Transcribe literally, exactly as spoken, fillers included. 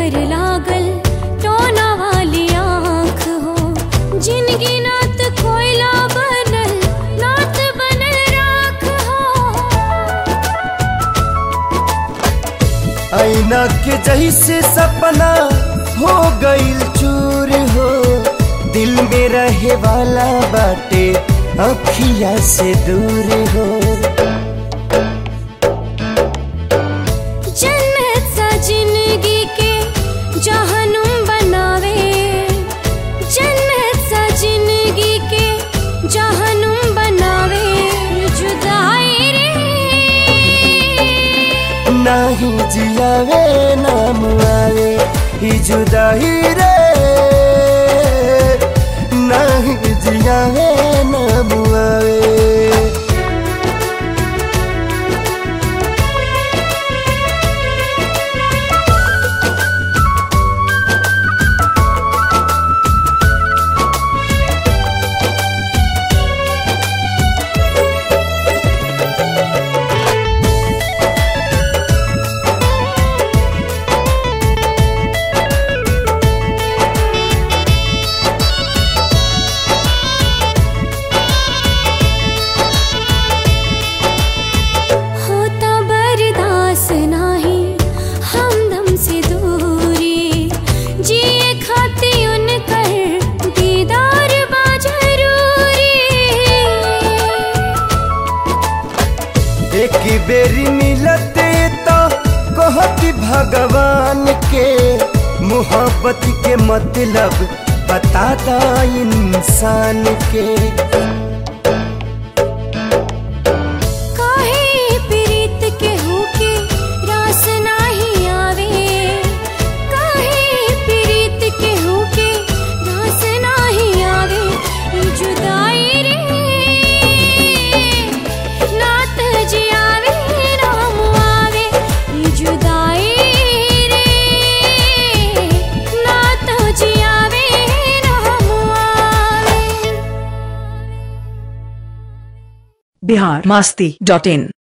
पर लागल टोना वाली आँख हो, जिनगी नात कोयला बनल नात बनल राख हो। आईना के जैसे सपना हो गईल चूर हो, दिल में रहे वाला बाटे अखिया से दूर हो। जन्नत सा जिंदगी के जहनुम बनावे, जन्नत सा जिंदगी के जहनुम बनावे। जुदाई रे नाही जियावे नाम आवे, ही जुदाई रे नाही जियावे नाम आवे। एक बेरी मिलते तो कहती भगवान के, मोहब्बत के मतलब बताता इंसान के। काहे प्रीत के होके रास नाही आवे, काहे प्रीत के होके रास नाही आवे। जुदाई रे नात जियावे राम आवे, जुदाई रे नात जियावे राम आवे। बिहार मस्ती डॉट इन।